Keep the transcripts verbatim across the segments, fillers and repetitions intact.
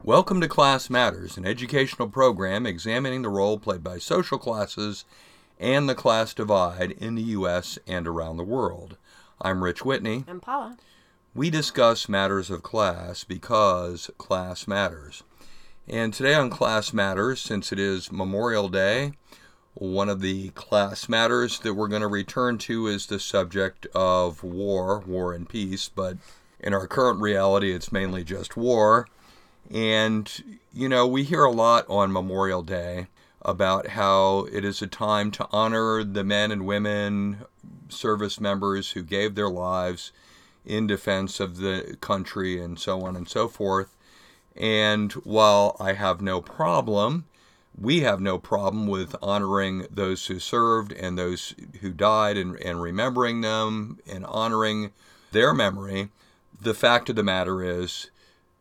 Welcome to Class Matters, an educational program examining the role played by social classes and the class divide in the U S and around the world. I'm Rich Whitney. I'm Paula. We discuss matters of class because class matters. And today on Class Matters, since it is Memorial Day, one of the class matters that we're going to return to is the subject of war, war and peace, but in our current reality, it's mainly just war. And, you know, we hear a lot on Memorial Day about how it is a time to honor the men and women, service members who gave their lives in defense of the country and so on and so forth. And while I have no problem, we have no problem with honoring those who served and those who died and, and remembering them and honoring their memory, the fact of the matter is,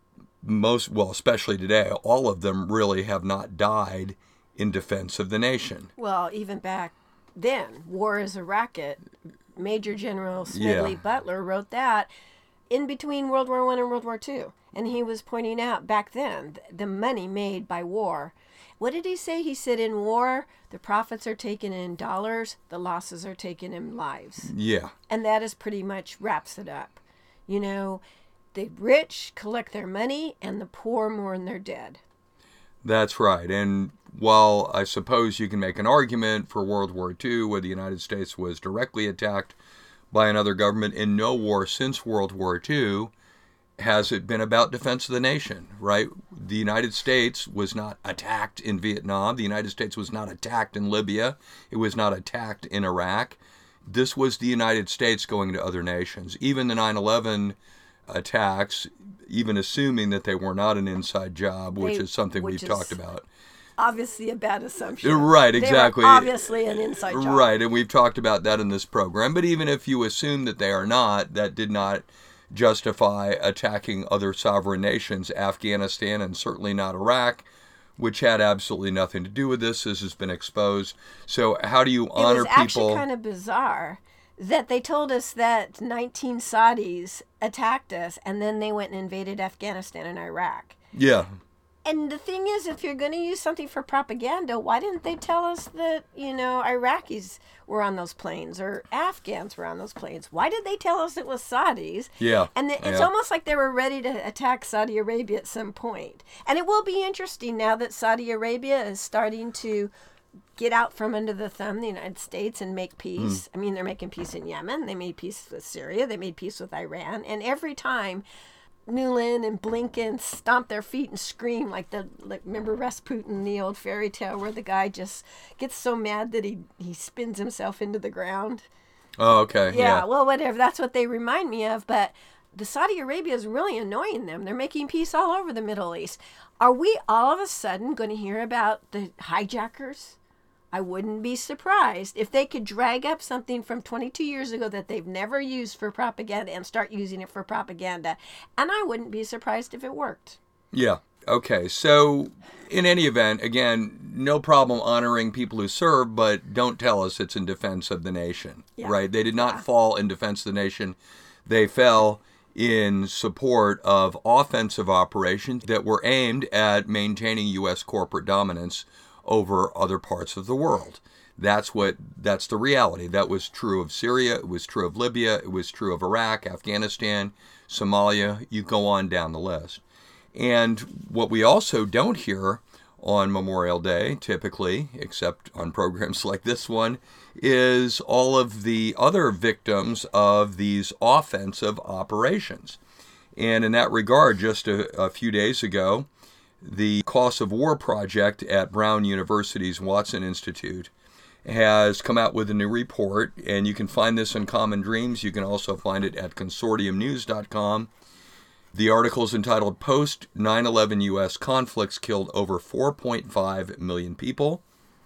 most, well, especially today, all of them really have not died in defense of the nation. Well, even back then, War is a Racket. Major General Smedley Yeah. Butler wrote that in between World War One and World War Two. And he was pointing out back then the money made by war. What did he say? He said in war, the profits are taken in dollars, the losses are taken in lives. Yeah. And that is pretty much wraps it up. You know, the rich collect their money and the poor mourn their dead. That's right. And while I suppose you can make an argument for World War Two, where the United States was directly attacked by another government, in no war since World War Two has it been about defense of the nation, right? The United States was not attacked in Vietnam. The United States was not attacked in Libya. It was not attacked in Iraq. This was the United States going to other nations. Even the nine eleven attacks, even assuming that they were not an inside job, which They- is something which we've is talked about. Obviously a bad assumption. Right, exactly. They were obviously an inside job. Right, and we've talked about that in this program. But even if you assume that they are not, that did not justify attacking other sovereign nations, Afghanistan, and certainly not Iraq, which had absolutely nothing to do with this. This has been exposed. So how do you honor It was actually people? kind of bizarre that they told us that nineteen Saudis attacked us and then they went and invaded Afghanistan and Iraq. Yeah. And the thing is, if you're going to use something for propaganda, why didn't they tell us that, you know, Iraqis were on those planes or Afghans were on those planes? Why did they tell us it was Saudis? Yeah. And it's yeah. almost like they were ready to attack Saudi Arabia at some point. And it will be interesting now that Saudi Arabia is starting to get out from under the thumb of the United States and make peace. Mm. I mean, they're making peace in Yemen. They made peace with Syria. They made peace with Iran. And every time Newland and Blinken stomp their feet and scream like the, like, remember Rasputin, the old fairy tale where the guy just gets so mad that he, he spins himself into the ground. Oh, okay. Yeah, Yeah. well, whatever. That's what they remind me of. But the Saudi Arabia is really annoying them. They're making peace all over the Middle East. Are we all of a sudden going to hear about the hijackers? I wouldn't be surprised if they could drag up something from twenty-two years ago that they've never used for propaganda and start using it for propaganda. And I wouldn't be surprised if it worked. Yeah. Okay. So in any event, again, no problem honoring people who serve, but don't tell us it's in defense of the nation, Yeah. right? They did not Yeah. fall in defense of the nation. They fell in support of offensive operations that were aimed at maintaining U S corporate dominance over other parts of the world. That's what, that's the reality. That was true of Syria. It was true of Libya. It was true of Iraq, Afghanistan, Somalia. You go on down the list. And what we also don't hear on Memorial Day, typically, except on programs like this one, is all of the other victims of these offensive operations. And in that regard, just a, a few days ago, the Cost of War Project at Brown University's Watson Institute has come out with a new report, and you can find this in Common Dreams. You can also find it at consortium news dot com. The article is entitled Post nine eleven U S Conflicts Killed Over four point five Million People.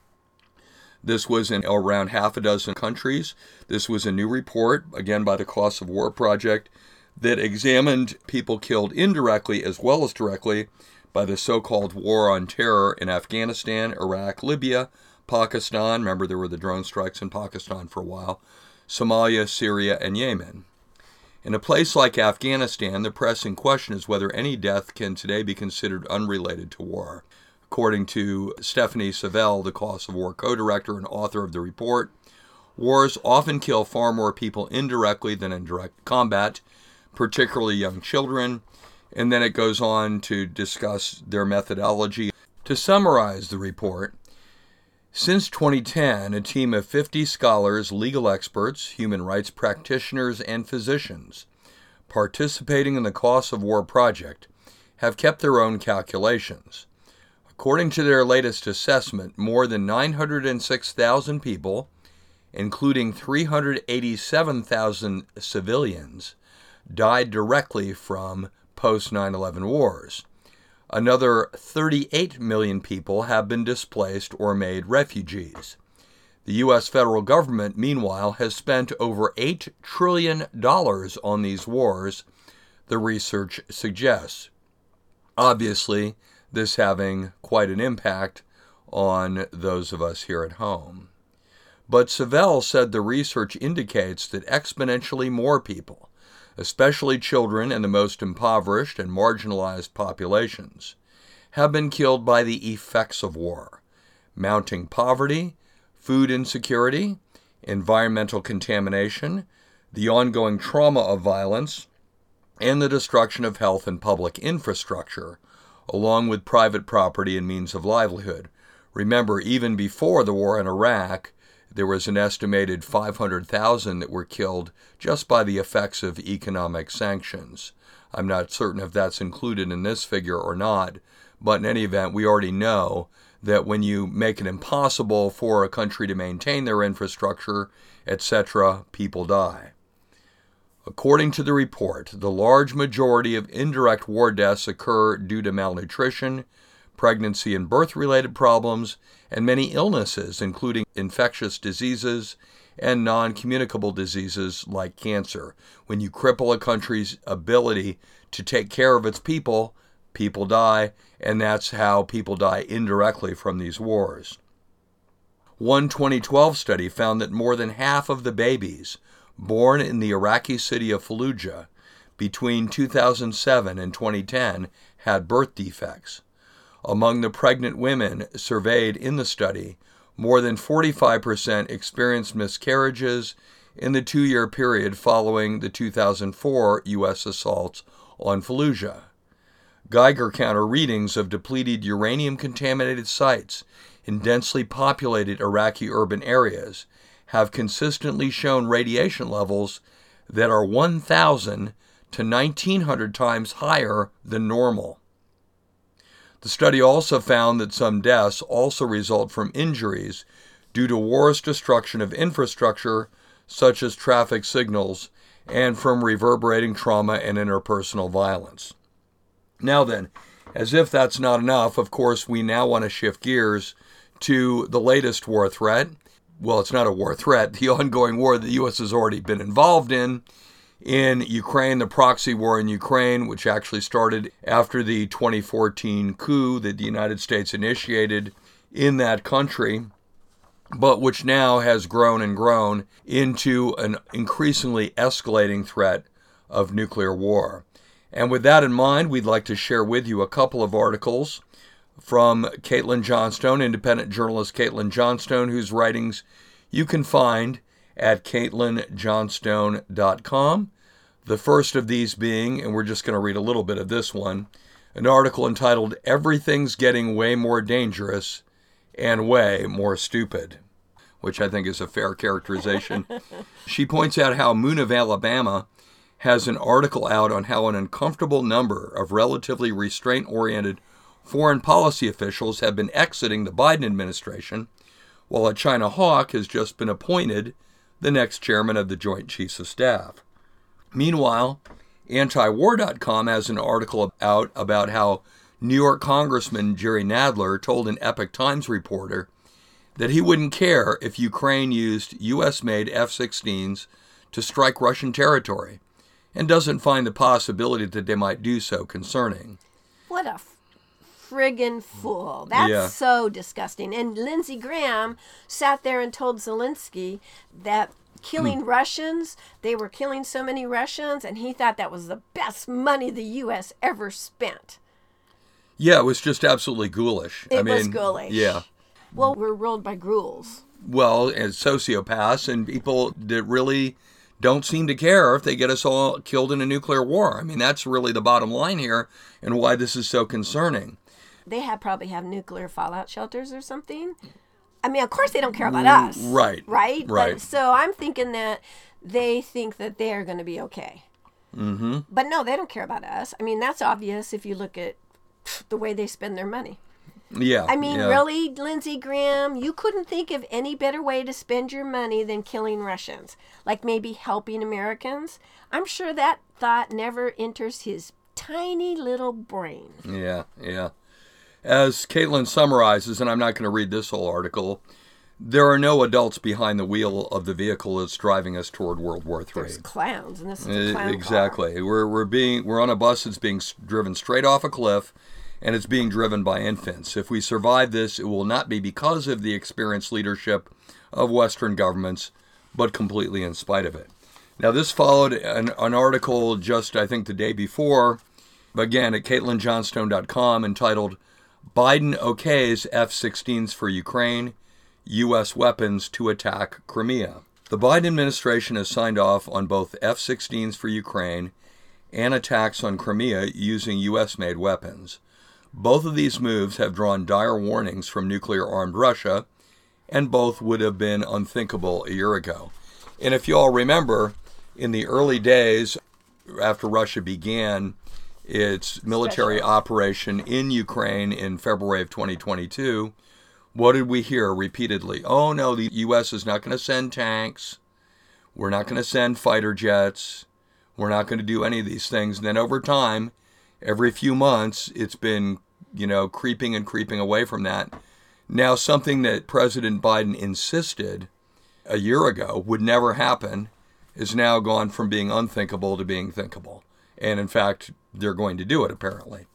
This was in around half a dozen countries. This was a new report, again by the Cost of War Project, that examined people killed indirectly as well as directly by the so-called War on Terror in Afghanistan, Iraq, Libya, Pakistan. Remember, there were the drone strikes in Pakistan for a while. Somalia, Syria, and Yemen. In a place like Afghanistan, the pressing question is whether any death can today be considered unrelated to war. According to Stephanie Savell, the Cost of War co-director and author of the report, wars often kill far more people indirectly than in direct combat, particularly young children. And then it goes on to discuss their methodology. To summarize the report, since twenty ten, a team of fifty scholars, legal experts, human rights practitioners, and physicians participating in the Cost of War project have kept their own calculations. According to their latest assessment, more than nine hundred six thousand people, including three hundred eighty-seven thousand civilians, died directly from post nine eleven wars. Another thirty-eight million people have been displaced or made refugees. The U S federal government, meanwhile, has spent over eight trillion dollars on these wars, the research suggests. Obviously, this having quite an impact on those of us here at home. But Savell said the research indicates that exponentially more people, especially children and the most impoverished and marginalized populations, have been killed by the effects of war: mounting poverty, food insecurity, environmental contamination, the ongoing trauma of violence, and the destruction of health and public infrastructure, along with private property and means of livelihood. Remember, even before the war in Iraq, there was an estimated five hundred thousand that were killed just by the effects of economic sanctions. I'm not certain if that's included in this figure or not, but in any event, we already know that when you make it impossible for a country to maintain their infrastructure, et cetera, people die. According to the report, the large majority of indirect war deaths occur due to malnutrition, pregnancy and birth-related problems, and many illnesses, including infectious diseases and non-communicable diseases like cancer. When you cripple a country's ability to take care of its people, people die, and that's how people die indirectly from these wars. One twenty twelve study found that more than half of the babies born in the Iraqi city of Fallujah between two thousand seven and twenty ten had birth defects. Among the pregnant women surveyed in the study, more than forty-five percent experienced miscarriages in the two-year period following the two thousand four U S assaults on Fallujah. Geiger counter readings of depleted uranium-contaminated sites in densely populated Iraqi urban areas have consistently shown radiation levels that are one thousand to nineteen hundred times higher than normal. The study also found that some deaths also result from injuries due to war's destruction of infrastructure, such as traffic signals, and from reverberating trauma and interpersonal violence. Now then, as if that's not enough, of course, we now want to shift gears to the latest war threat. Well, it's not a war threat, the ongoing war that the U S has already been involved in, in Ukraine, the proxy war in Ukraine, which actually started after the twenty fourteen coup that the United States initiated in that country, but which now has grown and grown into an increasingly escalating threat of nuclear war. And with that in mind, we'd like to share with you a couple of articles from Caitlin Johnstone, independent journalist Caitlin Johnstone, whose writings you can find at caitlin johnstone dot com. The first of these being, and we're just going to read a little bit of this one, an article entitled "Everything's Getting Way More Dangerous and Way More Stupid," which I think is a fair characterization. She points out how Moon of Alabama has an article out on how an uncomfortable number of relatively restraint-oriented foreign policy officials have been exiting the Biden administration, while a China hawk has just been appointed the next chairman of the Joint Chiefs of Staff. Meanwhile, anti war dot com has an article out about how New York Congressman Jerry Nadler told an Epoch Times reporter that he wouldn't care if Ukraine used U S-made F sixteens to strike Russian territory, and doesn't find the possibility that they might do so concerning. What a friggin' fool. That's Yeah. so disgusting. And Lindsey Graham sat there and told Zelensky that killing Russians. They were killing so many Russians, and he thought that was the best money the U S ever spent. Yeah, it was just absolutely ghoulish. It I mean, was ghoulish. Yeah. Well, we're ruled by ghouls. Well, as sociopaths and people that really don't seem to care if they get us all killed in a nuclear war. I mean, that's really the bottom line here and why this is so concerning. They have probably have nuclear fallout shelters or something. I mean, of course they don't care about us. Right. Right? Right. But, so I'm thinking that they think that they're going to be okay. Mm-hmm. But no, they don't care about us. I mean, that's obvious if you look at the way they spend their money. Yeah. I mean, yeah. really, Lindsey Graham, you couldn't think of any better way to spend your money than killing Russians. Like maybe helping Americans. I'm sure that thought never enters his tiny little brain. Yeah, yeah. As Caitlin summarizes, and I'm not going to read this whole article, there are no adults behind the wheel of the vehicle that's driving us toward World War Three. There's clowns, and this is a clown Exactly. car. We're we're being we're on a bus that's being driven straight off a cliff, and it's being driven by infants. If we survive this, it will not be because of the experienced leadership of Western governments, but completely in spite of it. Now, this followed an, an article just, I think, the day before, again, at Caitlin Johnstone dot com, entitled, Biden Okays F sixteens for Ukraine, U S Weapons to Attack Crimea. The Biden administration has signed off on both F sixteens for Ukraine and attacks on Crimea using U S-made weapons. Both of these moves have drawn dire warnings from nuclear-armed Russia, and both would have been unthinkable a year ago. And if you all remember, in the early days after Russia began its military Special. operation in Ukraine in February of twenty twenty-two, what did we hear repeatedly? Oh, no, the U S is not going to send tanks. We're not going to send fighter jets. We're not going to do any of these things. And then over time, every few months, it's been, you know, creeping and creeping away from that. Now, something that President Biden insisted a year ago would never happen is now gone from being unthinkable to being thinkable. And in fact, they're going to do it, apparently.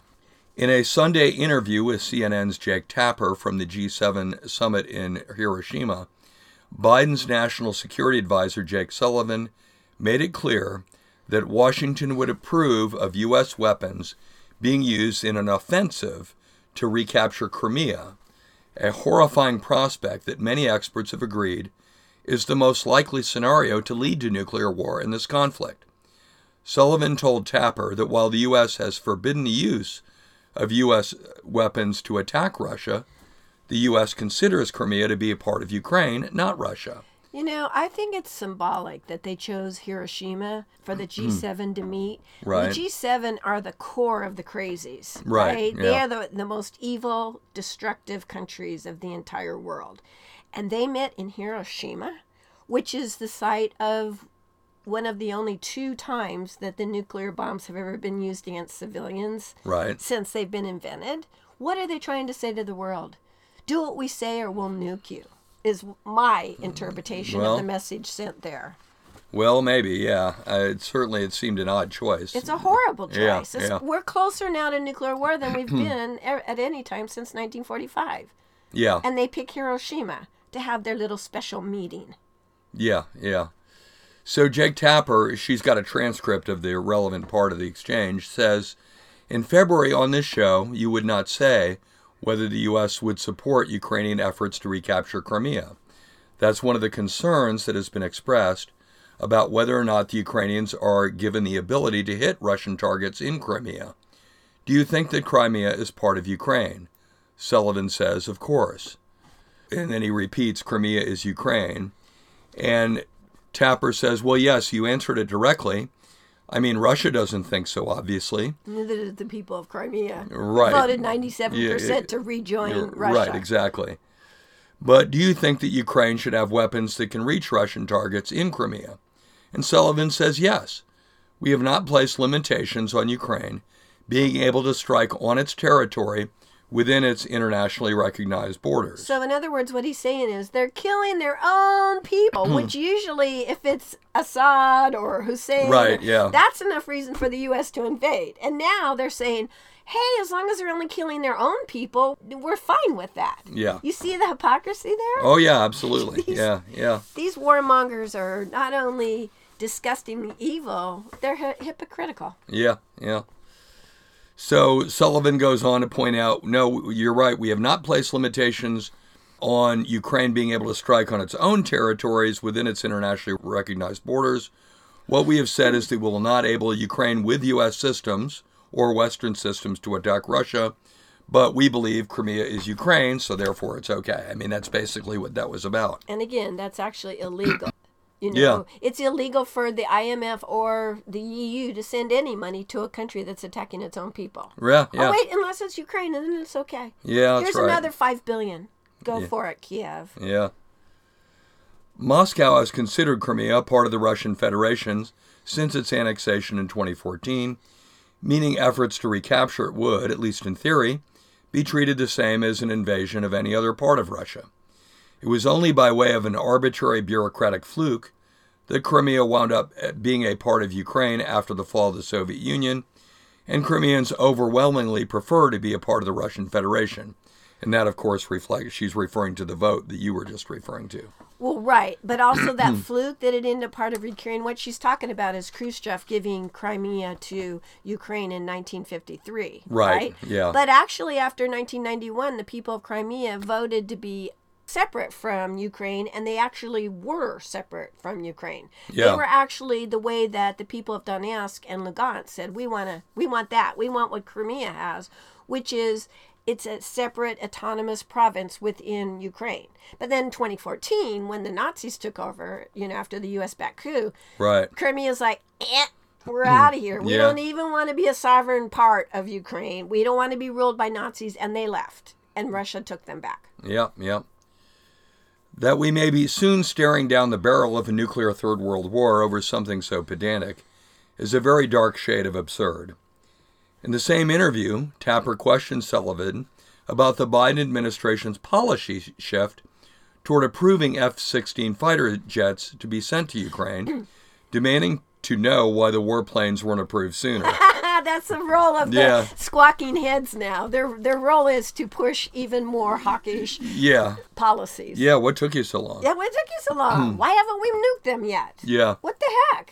In a Sunday interview with C N N's Jake Tapper from the G seven summit in Hiroshima, Biden's national security advisor, Jake Sullivan, made it clear that Washington would approve of U S weapons being used in an offensive to recapture Crimea, a horrifying prospect that many experts have agreed is the most likely scenario to lead to nuclear war in this conflict. Sullivan told Tapper that while the U S has forbidden the use of U S weapons to attack Russia, the U S considers Crimea to be a part of Ukraine, not Russia. You know, I think it's symbolic that they chose Hiroshima for the G seven to meet. Right. The G seven are the core of the crazies. Right, They yeah. are the, the most evil, destructive countries of the entire world. And they met in Hiroshima, which is the site of one of the only two times that the nuclear bombs have ever been used against civilians Right. since they've been invented. What are they trying to say to the world? Do what we say or we'll nuke you, is my interpretation Well- of the message sent there. Well, maybe, yeah. Uh, it certainly it seemed an odd choice. It's a horrible choice. Yeah, It's- yeah. We're closer now to nuclear war than we've been a- at any time since nineteen forty-five. yeah, And they pick Hiroshima to have their little special meeting. yeah, yeah. So Jake Tapper, she's got a transcript of the relevant part of the exchange, says, in February on this show, you would not say whether the U S would support Ukrainian efforts to recapture Crimea. That's one of the concerns that has been expressed about whether or not the Ukrainians are given the ability to hit Russian targets in Crimea. Do you think that Crimea is part of Ukraine? Sullivan says, of course. And then he repeats, Crimea is Ukraine. And Tapper says, well, yes, you answered it directly. I mean, Russia doesn't think so, obviously. Neither did the people of Crimea. Right. Voted ninety-seven percent Yeah, to rejoin You're Russia. Right, exactly. But do you think that Ukraine should have weapons that can reach Russian targets in Crimea? And Sullivan says yes. We have not placed limitations on Ukraine being able to strike on its territory within its internationally recognized borders. So in other words, what he's saying is they're killing their own people, which usually, if it's Assad or Hussein, Right, yeah. that's enough reason for the U S to invade. And now they're saying, hey, as long as they're only killing their own people, we're fine with that. Yeah. You see the hypocrisy there? Oh, yeah, absolutely. These- yeah, yeah. These warmongers are not only disgustingly evil, they're hy- hypocritical. Yeah, yeah. So Sullivan goes on to point out, no, you're right. We have not placed limitations on Ukraine being able to strike on its own territories within its internationally recognized borders. What we have said is that we will not enable Ukraine with U S systems or Western systems to attack Russia, but we believe Crimea is Ukraine, so therefore it's okay. I mean, that's basically what that was about. And again, that's actually illegal. You know, Yeah. it's illegal for the I M F or the E U to send any money to a country that's attacking its own people. Yeah, yeah. Oh wait, unless it's Ukraine, and then it's okay. Yeah, that's Here's right. another five billion. Go Yeah. for it, Kiev. Yeah. Moscow has considered Crimea part of the Russian Federation since its annexation in twenty fourteen, meaning efforts to recapture it would, at least in theory, be treated the same as an invasion of any other part of Russia. It was only by way of an arbitrary bureaucratic fluke that Crimea wound up being a part of Ukraine after the fall of the Soviet Union, and Crimeans overwhelmingly prefer to be a part of the Russian Federation. And that, of course, reflects, she's referring to the vote that you were just referring to. Well, right, but also that fluke that it ended up part of Ukraine. What she's talking about is Khrushchev giving Crimea to Ukraine in nineteen fifty-three. Right, Right. yeah. But actually, after nineteen ninety-one, the people of Crimea voted to be separate from Ukraine, and they actually were separate from Ukraine. Yeah. They were actually the way that the people of Donetsk and Lugansk said, we want to, we want that. We want what Crimea has, which is it's a separate autonomous province within Ukraine. But then twenty fourteen, when the Nazis took over, you know, after the U S backed coup, Right. Crimea's like, eh, we're out of here. We Yeah. don't even want to be a sovereign part of Ukraine. We don't want to be ruled by Nazis. And they left. And Russia took them back. Yep, yep. That we may be soon staring down the barrel of a nuclear third world war over something so pedantic is a very dark shade of absurd. In the same interview, Tapper questioned Sullivan about the Biden administration's policy shift toward approving F sixteen fighter jets to be sent to Ukraine, demanding to know why the warplanes weren't approved sooner. That's the role of the Yeah. squawking heads now. Their their role is to push even more hawkish Yeah, policies. yeah, what took you so long? Yeah, what took you so long? Why haven't we nuked them yet? Yeah. What the heck?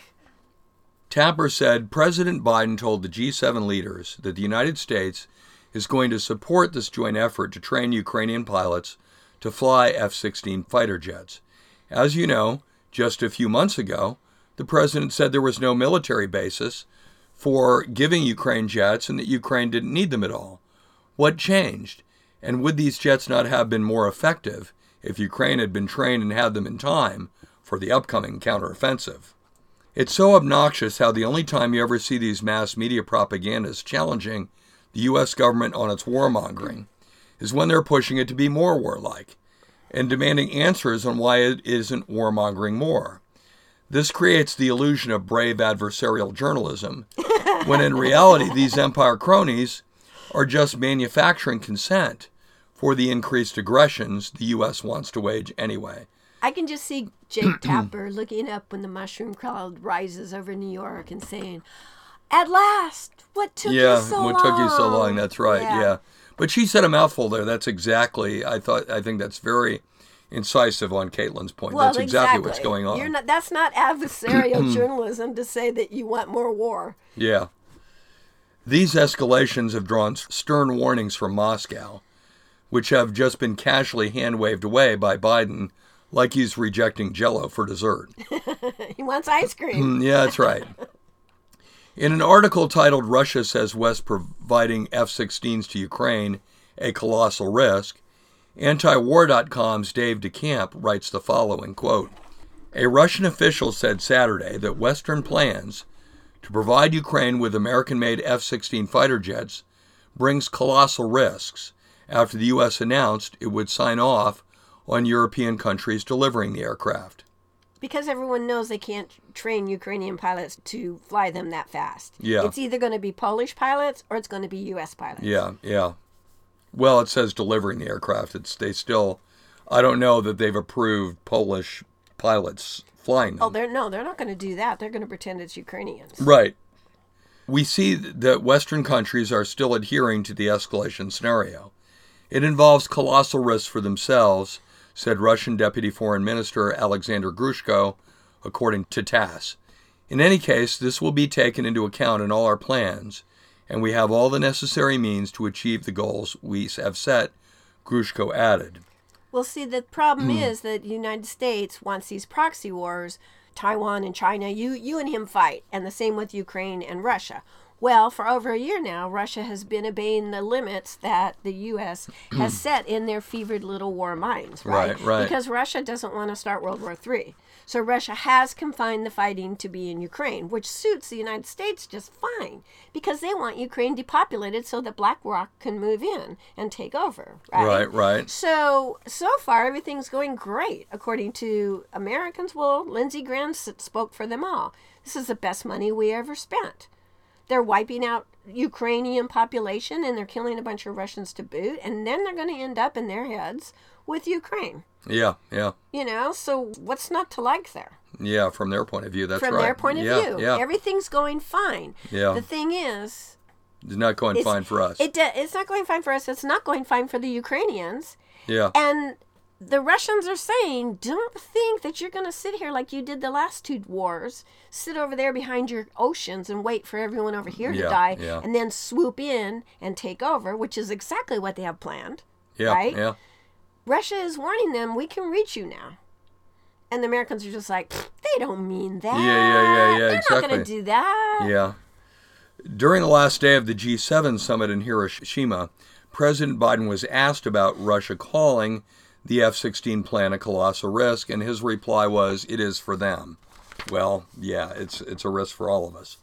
Tapper said President Biden told the G seven leaders that the United States is going to support this joint effort to train Ukrainian pilots to fly F sixteen fighter jets. As you know, just a few months ago, the president said there was no military basis for giving Ukraine jets and that Ukraine didn't need them at all. What changed? And would these jets not have been more effective if Ukraine had been trained and had them in time for the upcoming counteroffensive? It's so obnoxious how the only time you ever see these mass media propagandists challenging the U S government on its warmongering is when they're pushing it to be more warlike and demanding answers on why it isn't warmongering more. This creates the illusion of brave adversarial journalism, when in reality these empire cronies are just manufacturing consent for the increased aggressions the U S wants to wage anyway. I can just see Jake Tapper looking up when the mushroom cloud rises over New York and saying, "At last, what took yeah, you so what long?" took you so long? That's right. Yeah. But she said a mouthful there. That's exactly. I thought. I think that's very incisive on Caitlin's point. Well, that's exactly, what's going on. You're not, that's not adversarial journalism to say that you want more war. Yeah. These escalations have drawn stern warnings from Moscow, which have just been casually hand-waved away by Biden like he's rejecting Jell-O for dessert. He wants ice cream. Mm, yeah, that's right. In an article titled "Russia Says West Providing F sixteens to Ukraine, a Colossal Risk," Antiwar dot com's Dave DeCamp writes the following, quote, "A Russian official said Saturday that Western plans to provide Ukraine with American-made F sixteen fighter jets brings colossal risks after the U S announced it would sign off on European countries delivering the aircraft." Because everyone knows they can't train Ukrainian pilots to fly them that fast. Yeah. It's either going to be Polish pilots or it's going to be U S pilots. Yeah, yeah. Well, it says delivering the aircraft. It's they still, I don't know that they've approved Polish pilots flying them. Oh, they're no, they're not going to do that. They're going to pretend it's Ukrainians. Right. We see that Western countries are still adhering to the escalation scenario. It involves colossal risks for themselves, said Russian Deputy Foreign Minister Alexander Grushko, according to TASS. In any case, this will be taken into account in all our plans, and we have all the necessary means to achieve the goals we have set, Grushko added. Well, see, the problem is that the United States wants these proxy wars. Taiwan and China, you, you and him fight, and the same with Ukraine and Russia. Well, for over a year now, Russia has been obeying the limits that the U S has set in their fevered little war minds, right? Right, right. Because Russia doesn't want to start World War Three. So Russia has confined the fighting to be in Ukraine, which suits the United States just fine, because they want Ukraine depopulated so that BlackRock can move in and take over, right? Right, right. So, so far, everything's going great, according to Americans. Well, Lindsey Graham s- spoke for them all. This is the best money we ever spent. They're wiping out Ukrainian population, and they're killing a bunch of Russians to boot, and then they're going to end up in their heads with Ukraine. Yeah, yeah. You know, so what's not to like there? Yeah, from their point of view, that's From right. their point of yeah, view, Yeah, everything's going fine. Yeah. The thing is, It's not going it's, fine for us. It do, it's not going fine for us. It's not going fine for the Ukrainians. Yeah. And the Russians are saying, don't think that you're going to sit here like you did the last two wars, sit over there behind your oceans and wait for everyone over here to Yeah, die, yeah. and then swoop in and take over, which is exactly what they have planned. Yeah, right? yeah. Russia is warning them, we can reach you now. And the Americans are just like, they don't mean that. Yeah, yeah, yeah, yeah, They're exactly. not going to do that. Yeah. During the last day of the G seven summit in Hiroshima, President Biden was asked about Russia calling the F sixteen plan a colossal risk, and his reply was, it is for them. Well, yeah, it's it's a risk for all of us.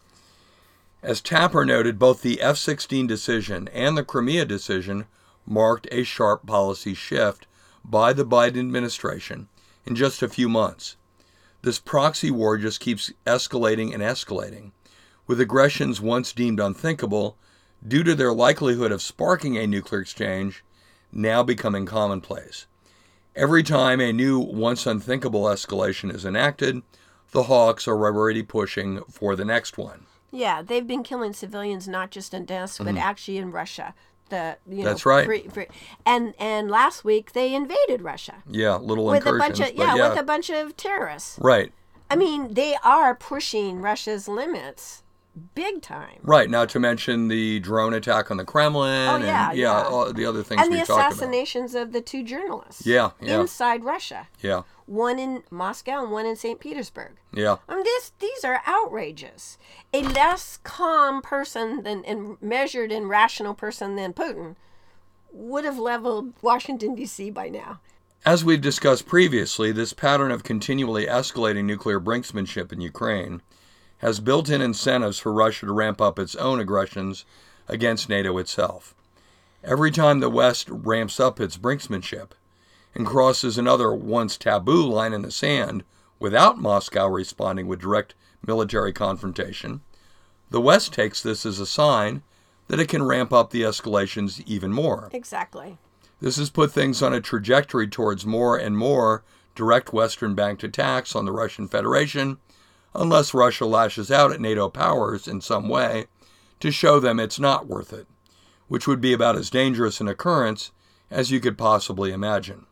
As Tapper noted, both the F sixteen decision and the Crimea decision marked a sharp policy shift by the Biden administration in just a few months. This proxy war just keeps escalating and escalating, with aggressions once deemed unthinkable, due to their likelihood of sparking a nuclear exchange, now becoming commonplace. Every time a new, once unthinkable escalation is enacted, the hawks are already pushing for the next one. Yeah, they've been killing civilians not just in Donetsk, but actually in Russia. The you know, That's right. Free, free, and and last week they invaded Russia Yeah, little with a incursions. bunch of but yeah, yeah, with a bunch of terrorists. right, I mean, they are pushing Russia's limits big time. right. Not to mention the drone attack on the Kremlin. Oh, yeah, and, yeah, yeah. all the other things And we the talked about. assassinations of the two journalists. Yeah, yeah. Inside Russia. Yeah, One in Moscow and one in Saint Petersburg. yeah, I mean, this, these are outrageous. A less calm person than and measured and rational person than Putin would have leveled Washington, D C by now. As we've discussed previously, this pattern of continually escalating nuclear brinksmanship in Ukraine has built-in incentives for Russia to ramp up its own aggressions against NATO itself. Every time the West ramps up its brinksmanship and crosses another once taboo line in the sand without Moscow responding with direct military confrontation, the West takes this as a sign that it can ramp up the escalations even more. Exactly. This has put things on a trajectory towards more and more direct Western-backed attacks on the Russian Federation, unless Russia lashes out at NATO powers in some way to show them it's not worth it, which would be about as dangerous an occurrence as you could possibly imagine.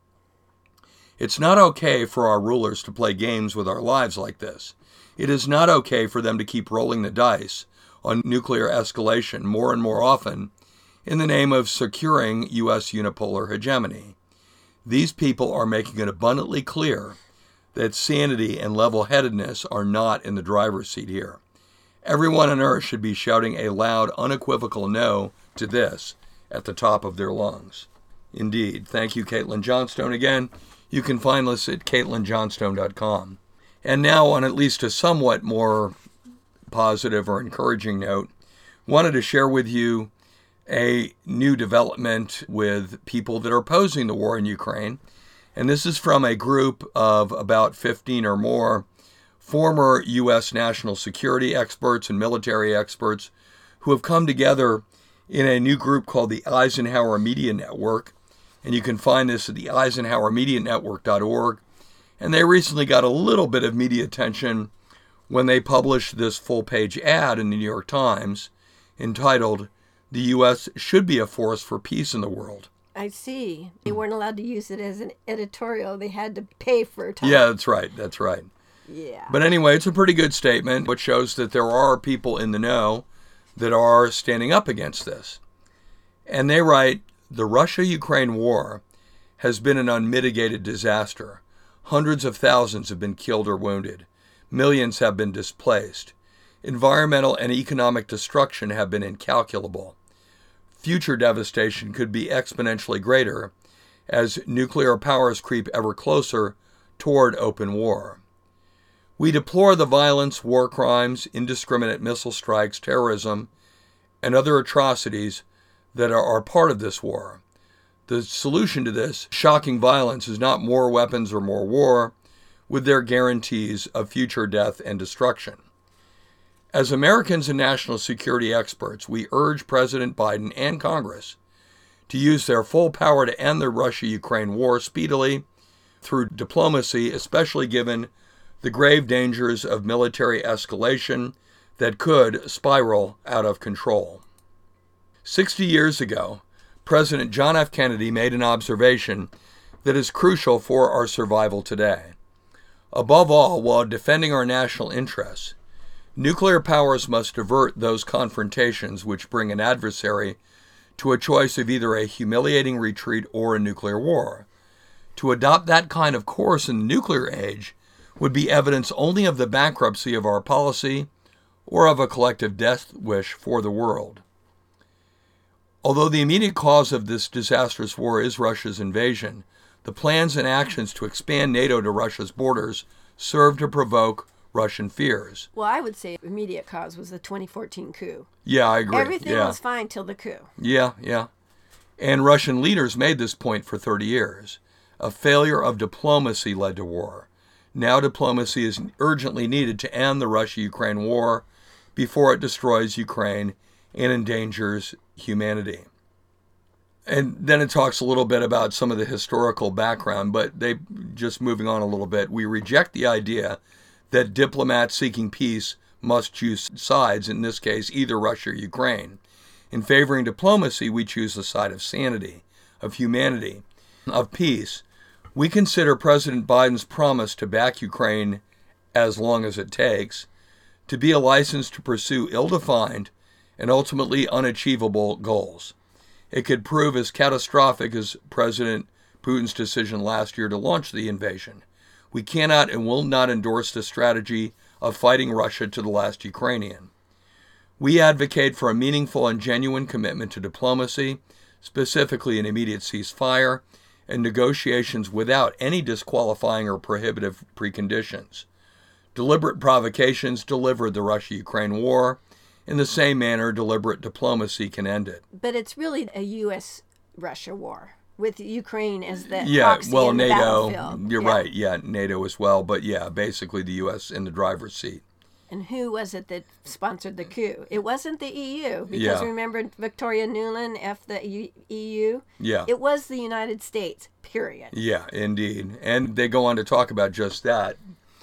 It's not okay for our rulers to play games with our lives like this. It is not okay for them to keep rolling the dice on nuclear escalation more and more often in the name of securing U S unipolar hegemony. These people are making it abundantly clear that sanity and level-headedness are not in the driver's seat here. Everyone on earth should be shouting a loud, unequivocal no to this at the top of their lungs. Indeed. Thank you, Caitlin Johnstone. Again, you can find us at caitlin johnstone dot com. And now, on at least a somewhat more positive or encouraging note, wanted to share with you a new development with people that are opposing the war in Ukraine. And this is from a group of about fifteen or more former U S national security experts and military experts who have come together in a new group called the Eisenhower Media Network. And you can find this at the eisenhower media network dot org. And they recently got a little bit of media attention when they published this full-page ad in the New York Times entitled, "The U S Should Be a Force for Peace in the World." I see. They weren't allowed to use it as an editorial. They had to pay for time. Yeah, that's right. That's right. Yeah. But anyway, it's a pretty good statement, which shows that there are people in the know that are standing up against this. And they write, "The Russia-Ukraine war has been an unmitigated disaster. Hundreds of thousands have been killed or wounded. Millions have been displaced. Environmental and economic destruction have been incalculable. Future devastation could be exponentially greater as nuclear powers creep ever closer toward open war. We deplore the violence, war crimes, indiscriminate missile strikes, terrorism, and other atrocities that are, are part of this war. The solution to this shocking violence is not more weapons or more war, with their guarantees of future death and destruction. As Americans and national security experts, we urge President Biden and Congress to use their full power to end the Russia-Ukraine war speedily through diplomacy, especially given the grave dangers of military escalation that could spiral out of control." Sixty years ago, President John F. Kennedy made an observation that is crucial for our survival today. Above all, while defending our national interests, nuclear powers must avert those confrontations which bring an adversary to a choice of either a humiliating retreat or a nuclear war. To adopt that kind of course in the nuclear age would be evidence only of the bankruptcy of our policy or of a collective death wish for the world. Although the immediate cause of this disastrous war is Russia's invasion, the plans and actions to expand NATO to Russia's borders serve to provoke Russian fears. Well, I would say the immediate cause was the twenty fourteen coup. Yeah, I agree. Everything yeah. was fine till the coup. Yeah, yeah. And Russian leaders made this point for thirty years. A failure of diplomacy led to war. Now diplomacy is urgently needed to end the Russia-Ukraine war before it destroys Ukraine and endangers humanity. And then it talks a little bit about some of the historical background, but they just moving on a little bit. We reject the idea that diplomats seeking peace must choose sides, in this case, either Russia or Ukraine. In favoring diplomacy, we choose the side of sanity, of humanity, of peace. We consider President Biden's promise to back Ukraine as long as it takes to be a license to pursue ill-defined and ultimately unachievable goals. It could prove as catastrophic as President Putin's decision last year to launch the invasion. We cannot and will not endorse the strategy of fighting Russia to the last Ukrainian. We advocate for a meaningful and genuine commitment to diplomacy, specifically an immediate ceasefire, and negotiations without any disqualifying or prohibitive preconditions. Deliberate provocations delivered the Russia-Ukraine war. In the same manner, deliberate diplomacy can end it. But it's really a U S Russia war, with Ukraine as the yeah, proxy well, in the NATO, battlefield. You're yeah. right, yeah, NATO as well. But yeah, basically the U S in the driver's seat. And who was it that sponsored the coup? It wasn't the E U, because Yeah. remember Victoria Nuland F the E U? Yeah. It was the United States, period. Yeah, indeed. And they go on to talk about just that.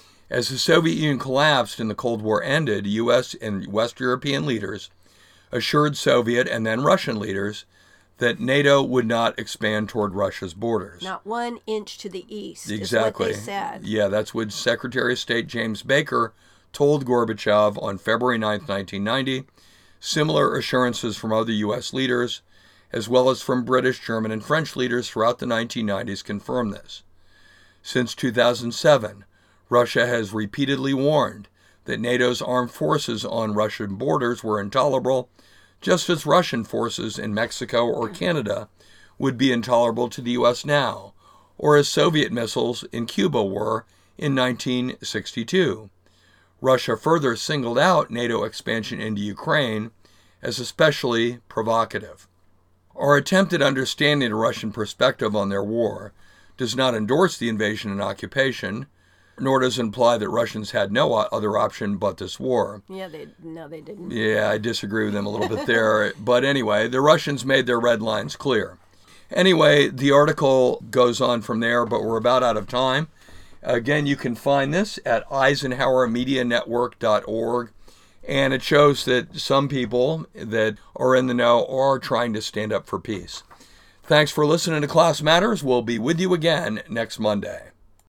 As the Soviet Union collapsed and the Cold War ended, U S and West European leaders assured Soviet and then Russian leaders that NATO would not expand toward Russia's borders. Not one inch to the east, Exactly. is what they said. Yeah, that's what Secretary of State James Baker told Gorbachev on February ninth, nineteen ninety. Similar assurances from other U S leaders, as well as from British, German, and French leaders throughout the nineteen nineties, confirm this. Since two thousand seven, Russia has repeatedly warned that NATO's armed forces on Russian borders were intolerable, just as Russian forces in Mexico or Canada would be intolerable to the U S now, or as Soviet missiles in Cuba were in nineteen sixty-two. Russia further singled out NATO expansion into Ukraine as especially provocative. Our attempted understanding of Russian perspective on their war does not endorse the invasion and occupation, nor does it imply that Russians had no other option but this war. Yeah, they no, they didn't. Yeah, I disagree with them a little bit there. But anyway, the Russians made their red lines clear. Anyway, the article goes on from there, but we're about out of time. Again, you can find this at eisenhower media network dot org. And it shows that some people that are in the know are trying to stand up for peace. Thanks for listening to Class Matters. We'll be with you again next Monday.